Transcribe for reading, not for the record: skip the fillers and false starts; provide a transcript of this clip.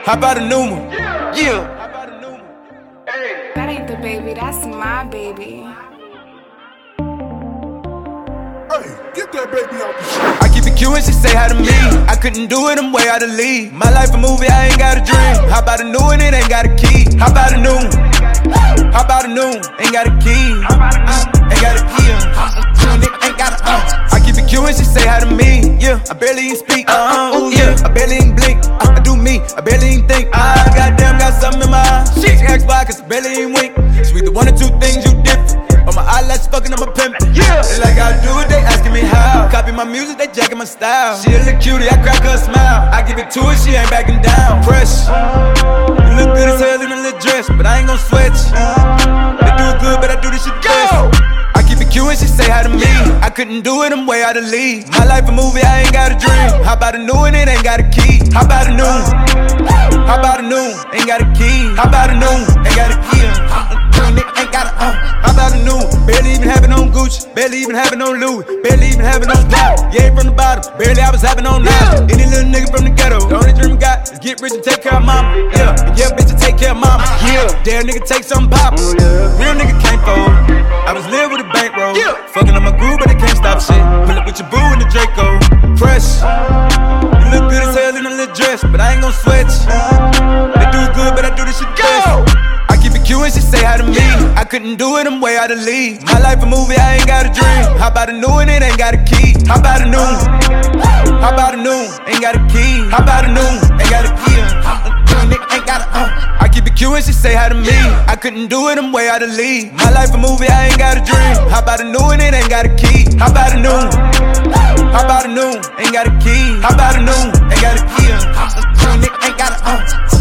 How about a new one? Yeah. That ain't the baby, that's my baby. Hey, get that baby out the shit. I keep it Q and she say hi to me. I couldn't do it, I'm way out of league. My life a movie, I ain't got a dream. How about a new one, it ain't got a key. How about a new one? How about a new one? Ain't got a key. Ain't got a key. Ain't got a I keep it Q and she say hi to me. Yeah, I barely even speak. Yeah, I barely even blink. I do me, I barely even think. I goddamn got something in my eye. She asked why, cause I barely even wink. Sweet, the one or two things you different. But my eyelashes fucking, I'm a pimp. Yeah, they like I do it, they asking me how. Copy my music, they jacking my style. She a little cutie, I crack her a smile. I give it to her, she ain't backing down. Fresh, you look good as hell in a little dress, but I ain't gon' sweat you. They do it good, but I do this shit best. I keep it Q and she say hi to me. I couldn't do it, I'm way out of league. My life a movie, I ain't got a dream. How about a new one, it ain't got a key. How about a new one? How about a new one? Ain't got a key. How about a new one? Ain't got a key. Ain't got a How about a new one? Barely even having on Gucci, barely even having on Louis, barely even having on Glock. Yeah, from the bottom, barely I was having on now. Any little nigga from the ghetto, the only dream I got is get rich and take care of mama. Yeah, bitch, and take care of mama. Yeah, dare nigga take some pop. Real nigga can't fold. I was living with a bankroll. Fucking on my groove, but they can't stop shit. Pull up with your boo in the Draco. Fresh, you look good as hell in a little dress, but I ain't gon' sweat you. They do it good, but I do this shit best. I keep it Q and she say hi to me. I couldn't do it, I'm way out of league. My life a movie, I ain't got a dream. How about a new one, it ain't got a key. How about a new one? How about a new one? Ain't got a key. How about a new one? Ain't got a key. Ain't got a I keep it Q and she say hi to me. I couldn't do it, I'm way out of league. My life a movie, I ain't got a dream. How about a new one, it ain't got a key. How about a new one? How about a new one? Ain't got a key. How about a new one? Ain't got a key. Ain't got a